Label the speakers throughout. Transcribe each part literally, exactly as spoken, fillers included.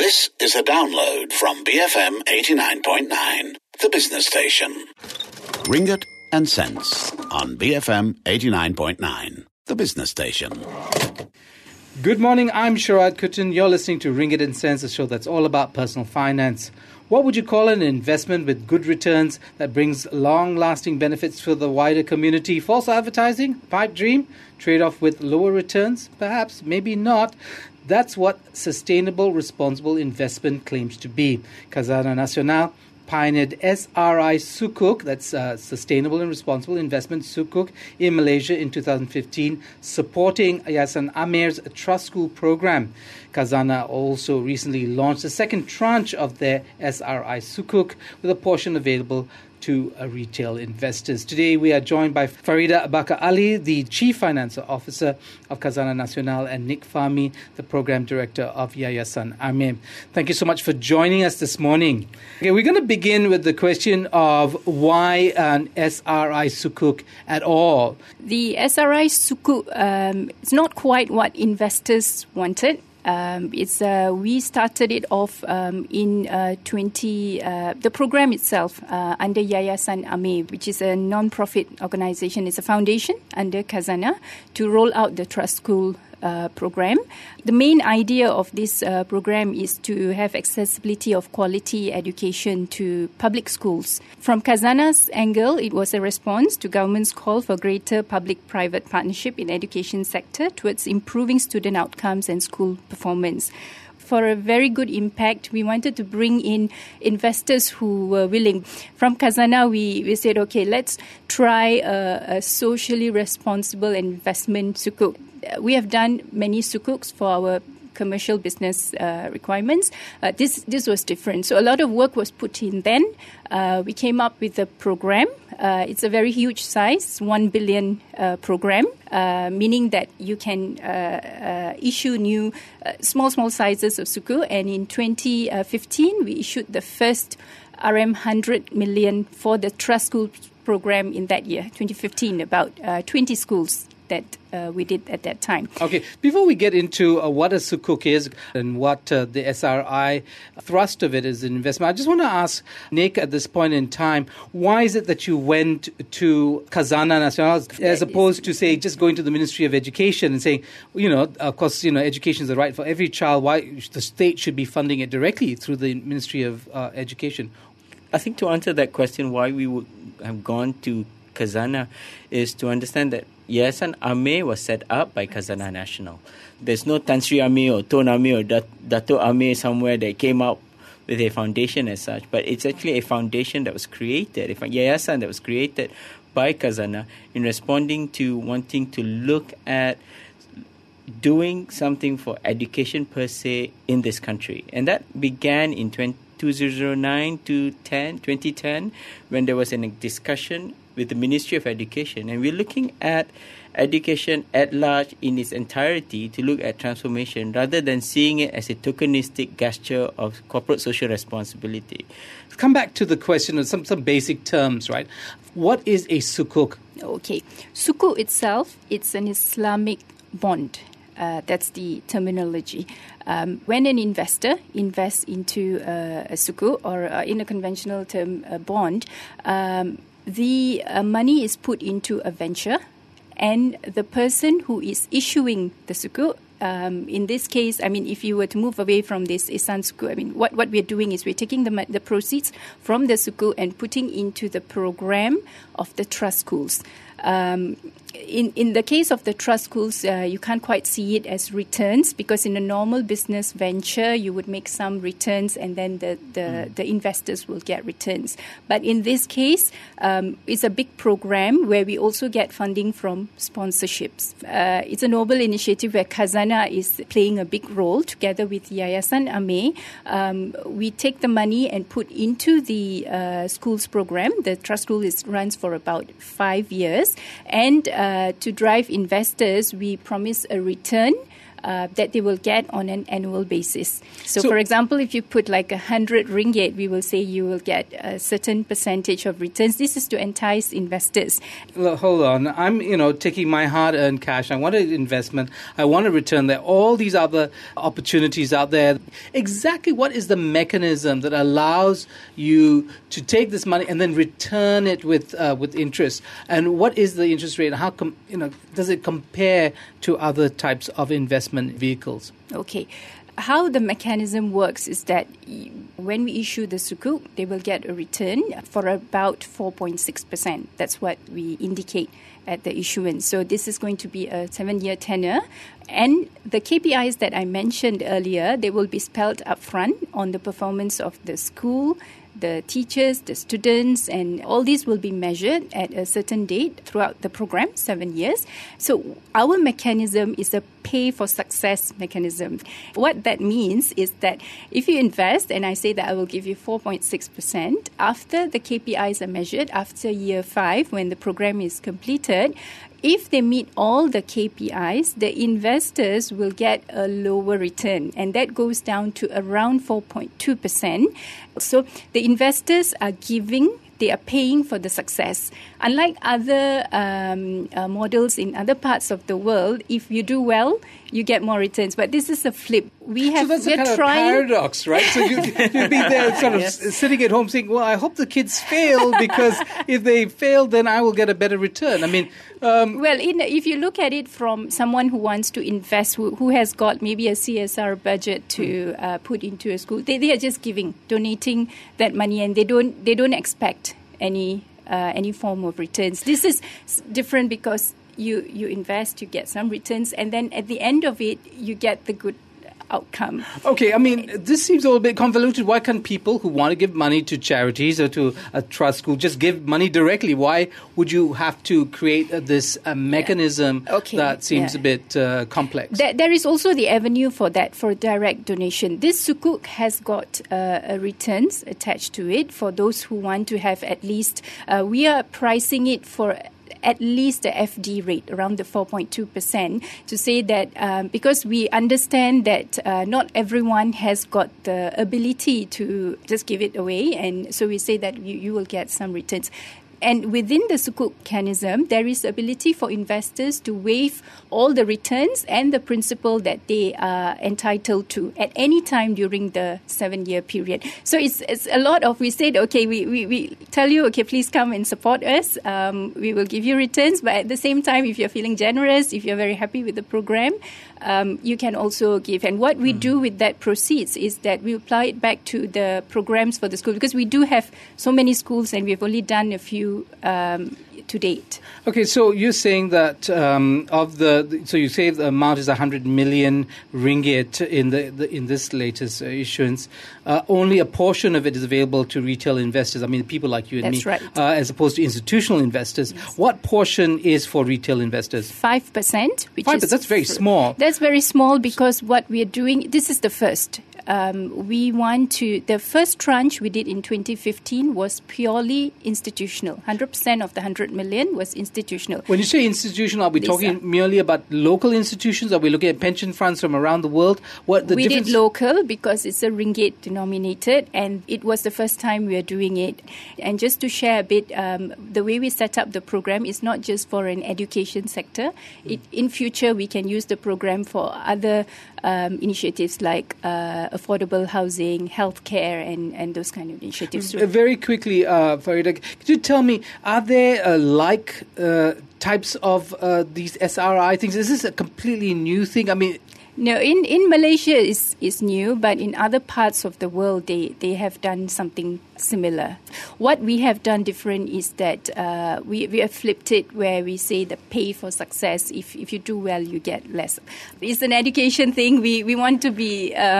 Speaker 1: This is a download from B F M eighty-nine point nine, the business station. Ringgit and Cents on B F M eighty-nine point nine, the business station.
Speaker 2: Good morning, I'm Sharad Kuttan. You're listening to Ringgit and Cents, a show that's all about personal finance. What would you call an investment with good returns that brings long-lasting benefits for the wider community? False advertising? Pipe dream? Trade-off with lower returns? Perhaps, maybe not. That's what sustainable, responsible investment claims to be. Khazanah Nasional pioneered S R I Sukuk, that's uh, Sustainable and Responsible Investment Sukuk, in Malaysia in two thousand fifteen, supporting Yayasan Amir's Trust School program. Khazanah also recently launched the second tranche of their S R I Sukuk, with a portion available to uh, retail investors. Today we are joined by Farida Bakar Ali, the Chief Financial Officer of Khazanah Nasional, and Nick Fahmi, the Program Director of Yayasan Amir. Thank you so much for joining us this morning. Okay, we're going to begin with the question of why an S R I Sukuk at all?
Speaker 3: The S R I Sukuk um, is not quite what investors wanted. Um, it's uh, we started it off um, in uh, twenty. Uh, the program itself uh, under Yayasan Amir, which is a non-profit organization, it's a foundation under Khazanah to roll out the Trust School Uh, program. The main idea of this uh, program is to have accessibility of quality education to public schools. From Khazanah's angle, it was a response to government's call for greater public-private partnership in education sector towards improving student outcomes and school performance. For a very good impact, we wanted to bring in investors who were willing. From Khazanah, we, we said, okay, let's try a, a socially responsible investment sukuk. We have done many sukuks for our commercial business uh, requirements. Uh, this this was different. So a lot of work was put in then. Uh, we came up with a program. Uh, it's a very huge size, one billion uh, program, uh, meaning that you can uh, uh, issue new uh, small, small sizes of sukuk. And in twenty fifteen, we issued the first R M one hundred million for the Trust School program in that year, twenty fifteen, about uh, twenty schools that uh, we did at that time.
Speaker 2: Okay, before we get into uh, what a sukuk is and what uh, the S R I thrust of it is an investment, I just want to ask Nick at this point in time, why is it that you went to Khazanah Nasional as opposed to, say, just going to the Ministry of Education and saying, you know, of course, you know, education is the right for every child, why the state should be funding it directly through the Ministry of uh, Education?
Speaker 4: I think to answer that question, why we would have gone to Khazanah is to understand that Yayasan Amir was set up by Khazanah Nasional. There's no Tan Sri Amir or Tun Amir or Dat- Dato Amir somewhere that came up with a foundation as such, but it's actually a foundation that was created, a Yayasan that was created by Khazanah in responding to wanting to look at doing something for education per se in this country. And that began in two thousand nine to twenty ten when there was a discussion with the Ministry of Education, and we're looking at education at large in its entirety to look at transformation rather than seeing it as a tokenistic gesture of corporate social responsibility.
Speaker 2: Come back to the question of some, some basic terms, right? What is a sukuk?
Speaker 3: Okay. Sukuk itself, it's an Islamic bond. Uh, that's the terminology. Um, when an investor invests into uh, a sukuk or uh, in a conventional term, a bond, um, the uh, money is put into a venture, and the person who is issuing the sukuk, um, in this case, I mean, if you were to move away from this Ihsan sukuk, I mean, what, what we're doing is we're taking the, the proceeds from the sukuk and putting into the program of the trust schools. Um, in, in the case of the trust schools, uh, you can't quite see it as returns, because in a normal business venture, you would make some returns and then the, the, mm. the investors will get returns. But in this case, um, it's a big program where we also get funding from sponsorships. Uh, it's a noble initiative where Khazanah is playing a big role together with Yayasan Amir. Um, we take the money and put into the uh, schools program. The trust school is, runs for about five years. And uh, to drive investors, we promise a return uh, that they will get on an annual basis. So,
Speaker 2: So-
Speaker 3: for example, if you put like a hundred ringgit, we will say you will get a certain percentage of returns. This is to entice investors.
Speaker 2: Look, hold on. I'm, you know, taking my hard-earned cash. I want an investment. I want a return. There are all these other opportunities out there. Exactly what is the mechanism that allows you to take this money and then return it with uh, with interest? And what is the interest rate? How com- you know does it compare to other types of investment vehicles?
Speaker 3: Okay. How the mechanism works is that y- when we issue the sukuk, they will get a return for about four point six percent. That's what we indicate at the issuance. So this is going to be a seven-year tenure. And the K P Is that I mentioned earlier, they will be spelled up front on the performance of the school, the teachers, the students, and all these will be measured at a certain date throughout the program, seven years. So our mechanism is a pay for success mechanism. What that means is that if you invest, and I say that I will give you four point six percent, after the K P Is are measured, after year five, when the program is completed, if they meet all the K P Is, the investors will get a lower return, and that goes down to around four point two percent. So the investors are giving, they are paying for the success. Unlike other um, uh, models in other parts of the world, if you do well, you get more returns. But this is a flip. We have
Speaker 2: So that's a
Speaker 3: we're
Speaker 2: kind
Speaker 3: trying.
Speaker 2: of paradox, right? So you, you'd be there sort of
Speaker 4: Yes.
Speaker 2: s- sitting at home saying, well, I hope the kids fail because if they fail, then I will get a better return. I mean, um,
Speaker 3: Well, in, if you look at it from someone who wants to invest, who, who has got maybe a C S R budget to uh, put into a school, they, they are just giving, donating that money, and they don't they don't expect any uh, any form of returns. This is s- different because you you invest, you get some returns, and then at the end of it, you get the good outcome.
Speaker 2: okay, I mean, this seems a little bit convoluted. Why can't people who want to give money to charities or to a trust school just give money directly? Why would you have to create uh, this uh, mechanism
Speaker 3: Okay,
Speaker 2: that seems
Speaker 3: yeah.
Speaker 2: a bit uh, complex?
Speaker 3: There, there is also the avenue for that, for direct donation. This sukuk has got uh, a returns attached to it for those who want to have at least, uh, we are pricing it for at least the F D rate around the four point two percent to say that um, because we understand that uh, not everyone has got the ability to just give it away, and so we say that you, you will get some returns. And within the sukuk mechanism, there is the ability for investors to waive all the returns and the principal that they are entitled to at any time during the seven-year period. So it's it's a lot of, we said, okay, we, we, we tell you, okay, please come and support us. Um, we will give you returns. But at the same time, if you're feeling generous, if you're very happy with the program, um, you can also give. And what we mm. do with that proceeds is that we apply it back to the programs for the school, because we do have so many schools and we've only done a few Um, to date.
Speaker 2: Okay, so you're saying that um, of the, so you say the amount is one hundred million ringgit in the, the in this latest uh, issuance. Uh, only a portion of it is available to retail investors. I mean, people like you and
Speaker 3: That's
Speaker 2: me,
Speaker 3: right.
Speaker 2: uh, as opposed to institutional investors.
Speaker 3: Yes.
Speaker 2: What portion is for retail investors?
Speaker 3: Five percent, which
Speaker 2: Five,
Speaker 3: is
Speaker 2: but that's very
Speaker 3: fr-
Speaker 2: small.
Speaker 3: That's very small because what we are doing. This is the first. Um, we want to. The first tranche we did in twenty fifteen was purely institutional. one hundred percent of the one hundred million was institutional.
Speaker 2: When you say institutional, are we
Speaker 3: These
Speaker 2: talking
Speaker 3: are-
Speaker 2: merely about local institutions? Are we looking at pension funds from around the world? What the
Speaker 3: we
Speaker 2: difference?
Speaker 3: did local because it's a ringgit denominated, and it was the first time we are doing it. And just to share a bit, um, the way we set up the program is not just for an education sector. It, in future, we can use the program for other um, initiatives like uh, affordable housing, healthcare, and, and those kind of initiatives.
Speaker 2: Uh, Very quickly, uh, Farida, could you tell me, are there uh, like uh, types of uh, these S R I things? Is this a completely new thing? I mean,
Speaker 3: No, in, in Malaysia is is new, but in other parts of the world they, they have done something similar. What we have done different is that uh, we, we have flipped it where we say the pay for success. If if you do well, you get less. It's an education thing. We we want to be um,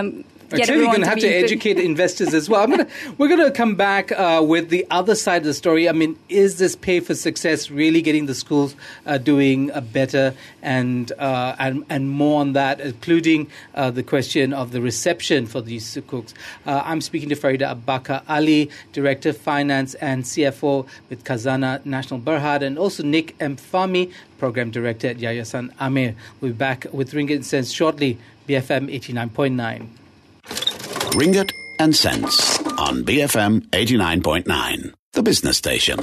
Speaker 3: get
Speaker 2: so you're
Speaker 3: everyone
Speaker 2: going to have to
Speaker 3: be good.
Speaker 2: educate investors as well. I'm gonna, we're going to come back uh, with the other side of the story. I mean, is this pay for success really getting the schools uh, doing uh, better, and, uh, and and more on that, including uh, the question of the reception for these sukuks. Uh, I'm speaking to Farida Abakar Ali, Director of Finance and C F O with Khazanah National Berhad, and also Nick Mfami, Program Director at Yayasan Amir. We'll be back with Ringgit and Cents shortly. B F M eighty-nine point nine.
Speaker 1: Ringgit and Cents on B F M eighty-nine point nine, the business station.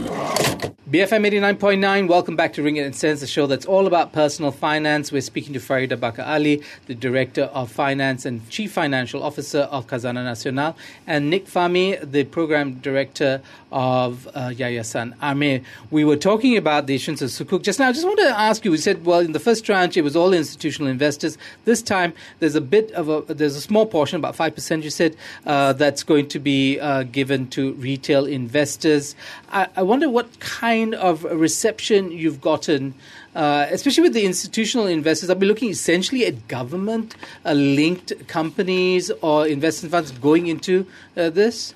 Speaker 2: B F M eighty-nine point nine, welcome back to Ringgit and Cents, a show that's all about personal finance. We're speaking to Farida Abakar Ali, the Director of Finance and Chief Financial Officer of Khazanah Nasional, and Nick Fahmy, the Program Director of uh, Yayasan Amir. We were talking about the issuance of sukuk just now. I just wanted to ask you, we said, well, in the first tranche, it was all institutional investors. This time, there's a bit of a, there's a small portion, about five percent, you said, uh, that's going to be uh, given to retail investors. I, I wonder what kind of reception you've gotten, uh, especially with the institutional investors. I'll be looking essentially at government-linked uh, companies or investment funds going into uh, this.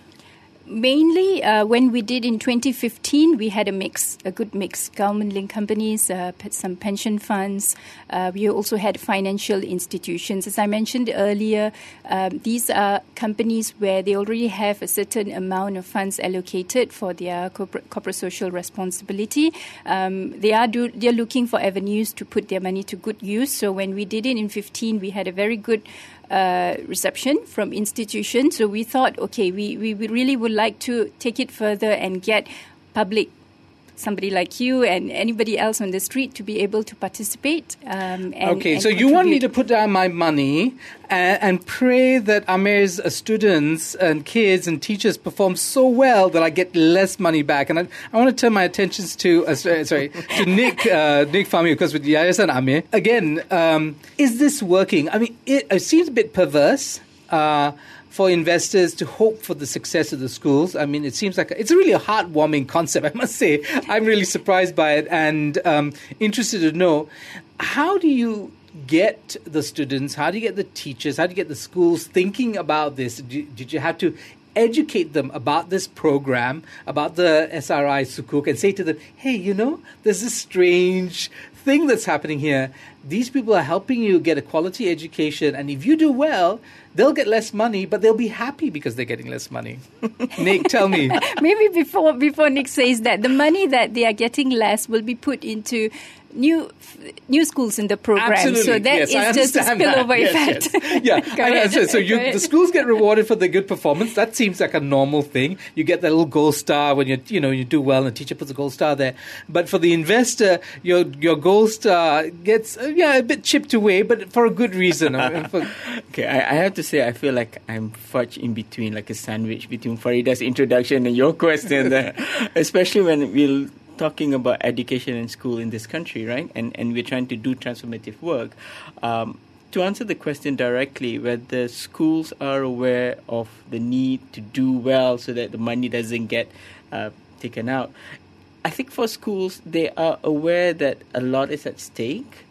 Speaker 3: Mainly, uh, when we did in twenty fifteen, we had a mix, a good mix. Government-linked companies, uh, some pension funds. Uh, we also had financial institutions. As I mentioned earlier, um, these are companies where they already have a certain amount of funds allocated for their corporate, corporate social responsibility. Um, they are do, they're looking for avenues to put their money to good use. So when we did it in fifteen, we had a very good Uh, reception from institutions. So we thought, okay, we, we really would like to take it further and get public, somebody like you and anybody else on the street to be able to participate. Um, and,
Speaker 2: okay,
Speaker 3: and
Speaker 2: so
Speaker 3: contribute.
Speaker 2: You want me to put down my money and, and pray that Amir's uh, students and kids and teachers perform so well that I get less money back. And I, I want to turn my attentions to, uh, sorry, sorry, to Nick, uh, Nick Fahmy, because with Yayasan Amir. Again, um, is this working? I mean, it, it seems a bit perverse. Uh, for investors to hope for the success of the schools. I mean, it seems like a, it's a really a heartwarming concept, I must say. I'm really surprised by it and um, interested to know, how do you get the students, how do you get the teachers, how do you get the schools thinking about this? Did, did you have to educate them about this program, about the S R I Sukuk, and say to them, hey, you know, there's this strange thing that's happening here. These people are helping you get a quality education, and if you do well, they'll get less money, but they'll be happy because they're getting less money. Nick, tell me.
Speaker 3: Maybe before before Nick says that, the money that they are getting less will be put into new new schools in the program.
Speaker 2: Absolutely.
Speaker 3: So that
Speaker 2: yes,
Speaker 3: is just a spillover
Speaker 2: yes,
Speaker 3: effect.
Speaker 2: Yes. Yeah. I, so so you, the schools get rewarded for their good performance. That seems like a normal thing. You get that little gold star when you you know you do well, and the teacher puts a gold star there. But for the investor, your your gold star gets uh, yeah a bit chipped away, but for a good reason. I mean, for,
Speaker 4: okay, I, I have to say I feel like I'm fudge in between, like a sandwich between Farida's introduction and your question there, especially when we'll talking about education and school in this country, right? And and we're trying to do transformative work. Um, to answer the question directly, whether schools are aware of the need to do well so that the money doesn't get uh, taken out, I think for schools, they are aware that a lot is at stake,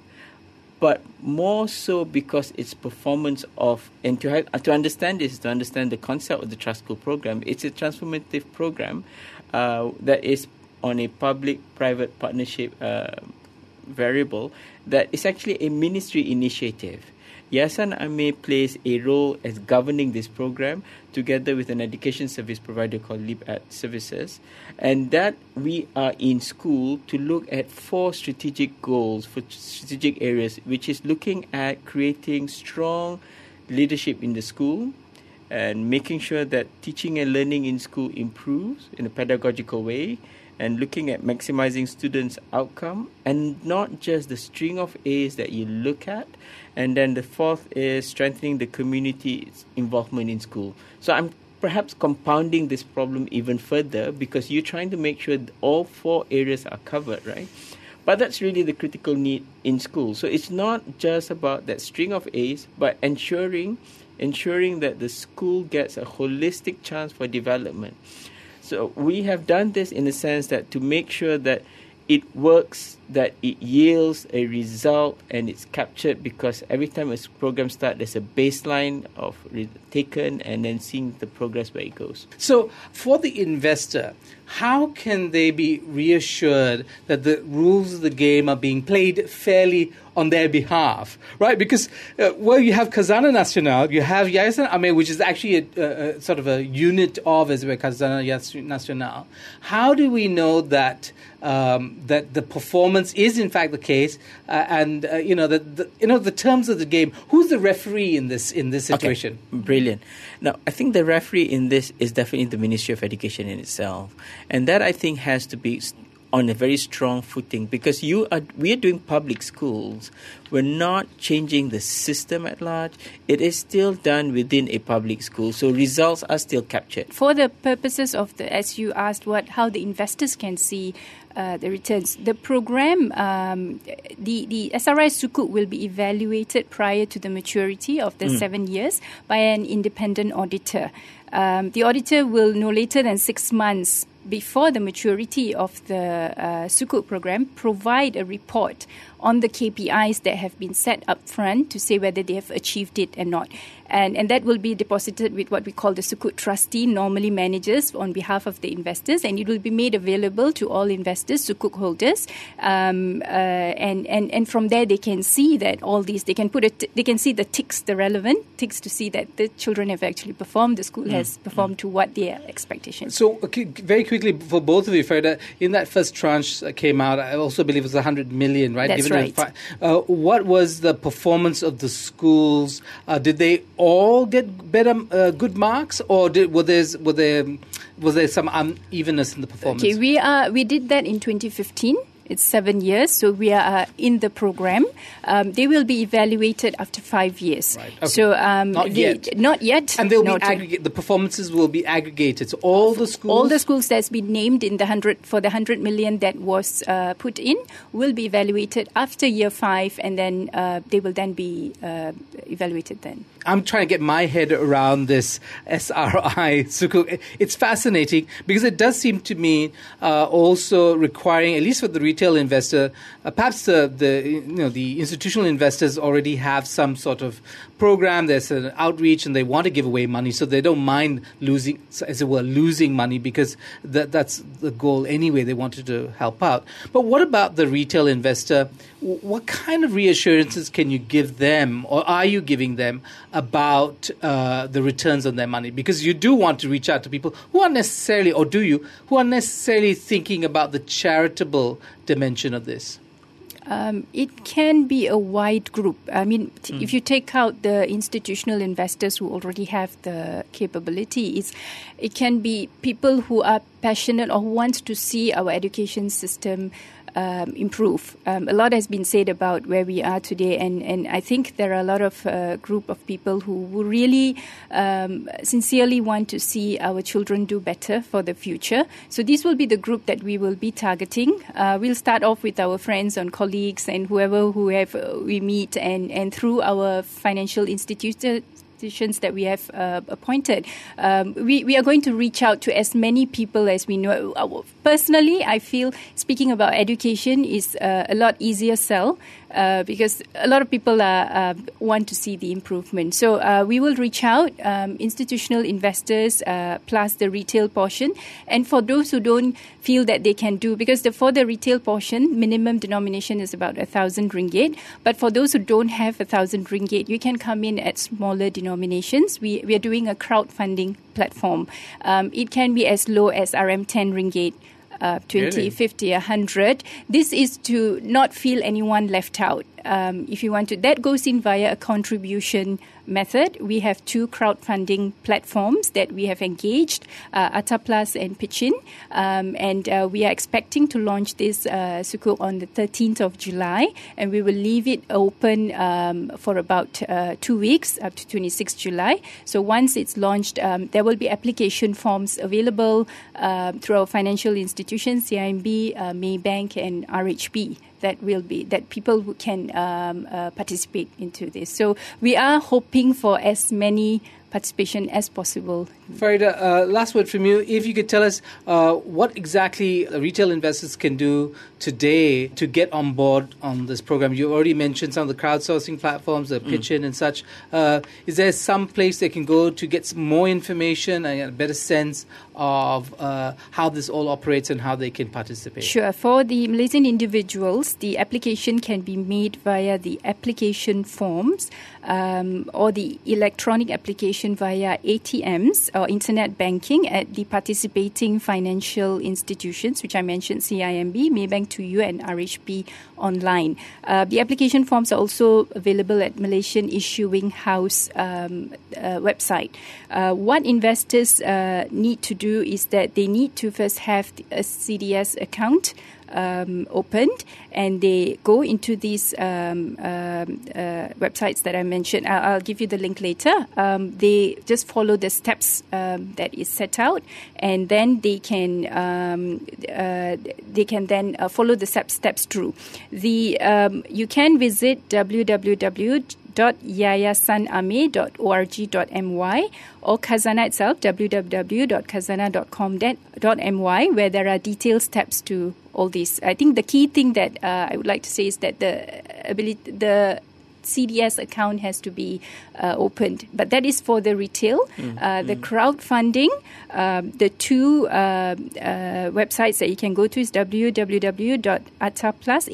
Speaker 4: but more so because it's performance of, and to, have, to understand this, to understand the concept of the Trust School program, it's a transformative program uh, that is on a public-private partnership uh, variable that is actually a ministry initiative. Yayasan Amir plays a role as governing this program together with an education service provider called LibAd Services, and that we are in school to look at four strategic goals, for strategic areas, which is looking at creating strong leadership in the school and making sure that teaching and learning in school improves in a pedagogical way, and looking at maximizing students' outcome, and not just the string of A's that you look at. And then the fourth is strengthening the community's involvement in school. So I'm perhaps compounding this problem even further because you're trying to make sure that all four areas are covered, right? But that's really the critical need in school. So it's not just about that string of A's, but ensuring ensuring that the school gets a holistic chance for development. So we have done this in the sense that to make sure that it works, that it yields a result and it's captured, because every time a program starts, there's a baseline of re- taken and then seeing the progress where it goes.
Speaker 2: So for the investor, how can they be reassured that the rules of the game are being played fairly on their behalf, right? Because, uh, well, you have Khazanah Nasional, you have Yayasan Amir, which is actually a, a, a sort of a unit of, as it were, Khazanah Nasional. How do we know that um, that the performance is in fact the case, uh, and uh, you know the, the you know the terms of the game? Who's the referee in this in this situation?
Speaker 4: Okay. Brilliant. Now, I think the referee in this is definitely the Ministry of Education in itself, and that I think has to be on a very strong footing, because you are we are doing public schools. We're not changing the system at large. It is still done within a public school, so results are still captured.
Speaker 3: For the purposes of the, as you asked, what how the investors can see uh, the returns, the program, um, the the S R I Sukuk will be evaluated prior to the maturity of the mm. seven years by an independent auditor. Um, the auditor will no later than six months before the maturity of the uh, Sukuk program provide a report on the K P Is that have been set up front to say whether they have achieved it or not. And, and that will be deposited with what we call the Sukuk trustee, normally manages on behalf of the investors, and it will be made available to all investors, Sukuk holders. Um, uh, and, and, and from there, they can see that all these, they can put it, they can see the ticks, the relevant ticks to see that the children have actually performed, the school mm. has performed mm. to what their expectations.
Speaker 2: So, okay, very quickly, for both of you, Farida, in that first tranche that came out, I also believe it was one hundred million, right?
Speaker 3: That's
Speaker 2: Given
Speaker 3: right.
Speaker 2: Uh, what was the performance of the schools? Uh, did they all get better, uh, good marks, or did, were there were there was there some unevenness in the performance?
Speaker 3: Okay, we are we did that in twenty fifteen. It's seven years, so we are uh, in the program. Um, they will be evaluated after five years.
Speaker 2: Right. Okay.
Speaker 3: So um,
Speaker 2: not
Speaker 3: they,
Speaker 2: yet.
Speaker 3: Not yet.
Speaker 2: And they'll
Speaker 3: not
Speaker 2: be aggregate. The performances will be aggregated. So all the schools,
Speaker 3: all the schools that's been named in the hundred for the hundred million that was uh, put in will be evaluated after year five, and then uh, they will then be uh, evaluated then.
Speaker 2: I'm trying to get my head around this S R I Sukuk. It's fascinating because it does seem to me uh, also requiring, at least for the retail investor, uh, perhaps the, the you know the institutional investors already have some sort of program. There's an outreach and they want to give away money, so they don't mind losing, as it were, losing money because that, that's the goal anyway. They wanted to help out. But what about the retail investor? What kind of reassurances can you give them, or are you giving them, about uh, the returns on their money? Because you do want to reach out to people who aren't necessarily, or do you, who aren't necessarily thinking about the charitable dimension of this?
Speaker 3: Um, it can be a wide group. I mean, t- mm. if you take out the institutional investors who already have the capabilities, it can be people who are passionate or who want to see our education system Um, improve. Um, a lot has been said about where we are today, and, and I think there are a lot of uh, group of people who, who really um, sincerely want to see our children do better for the future. So this will be the group that we will be targeting. Uh, we'll start off with our friends and colleagues and whoever who have uh, we meet, and, and through our financial institutions that we have uh, appointed. Um, we, we are going to reach out to as many people as we know. Personally, I feel speaking about education is uh, a lot easier sell uh, because a lot of people are, uh, want to see the improvement. So uh, we will reach out, um, institutional investors uh, plus the retail portion. And for those who don't feel that they can do, because the, for the retail portion, minimum denomination is about a thousand ringgit. But for those who don't have a thousand ringgit, you can come in at smaller denominations. We, we are doing a crowdfunding platform. Um, it can be as low as R M ten ringgit. Uh, twenty, really? fifty, one hundred. This is to not feel anyone left out. Um, if you want to, that goes in via a contribution method. We have two crowdfunding platforms that we have engaged, uh, Ataplus and Pitchin, um, and uh, we are expecting to launch this uh, Sukuk on the thirteenth of July, and we will leave it open um, for about uh, two weeks up to twenty-sixth of July. So once it's launched, um, there will be application forms available uh, through our financial institutions, C I M B, uh, Maybank, and R H B. That will be that people who can um, uh, participate into this. So we are hoping for as many participation as possible.
Speaker 2: Farida, uh, last word from you. If you could tell us uh, what exactly retail investors can do today to get on board on this program. You already mentioned some of the crowdsourcing platforms, the Pitch-In mm. and such. Uh, is there some place they can go to get some more information and a better sense of uh, how this all operates and how they can participate?
Speaker 3: Sure. For the Malaysian individuals, the application can be made via the application forms um, or the electronic application via A T Ms or internet banking at the participating financial institutions, which I mentioned, C I M B, Maybank two U and R H B online. Uh, the application forms are also available at Malaysian Issuing House um, uh, website. Uh, what investors uh, need to do is that they need to first have a C D S account um, opened, and they go into these um, um, uh, websites that I mentioned. I'll, I'll give you the link later. Um, they just follow the steps um, that is set out, and then they can um, uh, they can then uh, follow the steps steps through. The um, you can visit w w w dot yayasaname dot org dot m y or Khazanah itself, w w w dot khazanah dot com dot m y, where there are detailed steps to all this. I think the key thing that uh, I would like to say is that the ability, the C D S account has to be uh, opened, but that is for the retail. Mm, uh, the mm. crowdfunding, um, the two uh, uh, websites that you can go to is w w w dot ataplus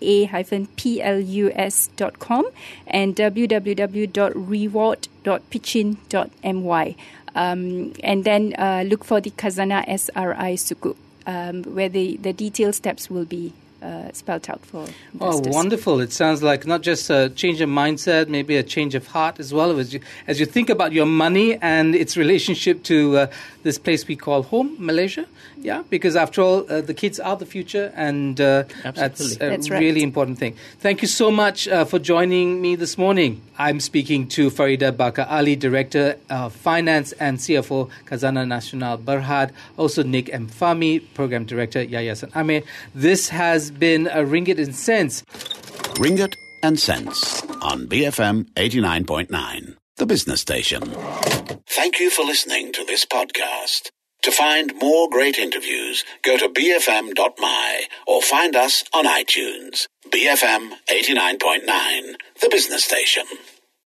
Speaker 3: dot com and w w w dot reward dot pitchin dot m y, um, and then uh, look for the Khazanah S R I Sukuk, um, where the, the detailed steps will be Uh, spelled out for investors.
Speaker 2: Oh, wonderful. It sounds like not just a change of mindset, maybe a change of heart as well, as you, as you think about your money and its relationship to uh, this place we call home, Malaysia. Yeah, because after all, uh, the kids are the future, and uh, that's a
Speaker 3: that's right.
Speaker 2: really important thing. Thank you so much uh, for joining me this morning. I'm speaking to Farida Bakar Ali, Director of Finance and C F O, Khazanah Nasional Berhad, also Nick M. Fahmi, Program Director, Yayasan Amir. This has been a Ringgit and Cents.
Speaker 1: Ringgit and Cents on B F M eighty-nine point nine, the business station. Thank you for listening to this podcast. To find more great interviews, go to b f m dot m y or find us on iTunes. B F M eighty-nine point nine, the business station.